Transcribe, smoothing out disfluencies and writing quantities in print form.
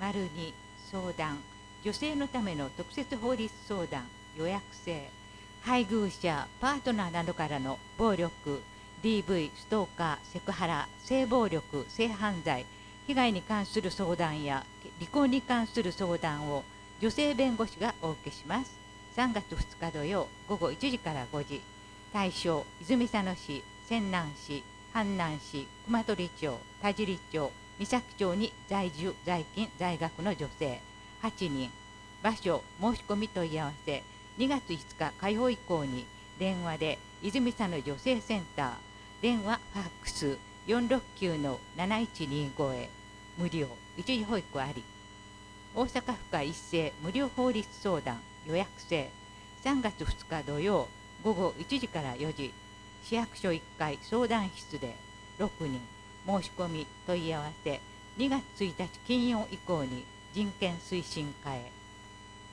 2相談、女性のための特設法律相談、予約制、配偶者、パートナーなどからの暴力、DV、ストーカー、セクハラ、性暴力、性犯罪、被害に関する相談や離婚に関する相談を女性弁護士がお受けします。3月2日土曜午後1時から5時。対象、泉佐野市、泉南市、阪南市、熊取町、田尻町、三崎町に在住、在勤、在学の女性8人。場所、申し込み問い合わせ、2月5日火曜以降に電話で泉佐野女性センター、電話ファックス469-7125へ。無料、一時保育あり。大阪府下一斉無料法律相談、予約制。3月2日土曜午後1時から4時。市役所1階相談室で6人。申し込み問い合わせ、2月1日金曜以降に人権推進課へ。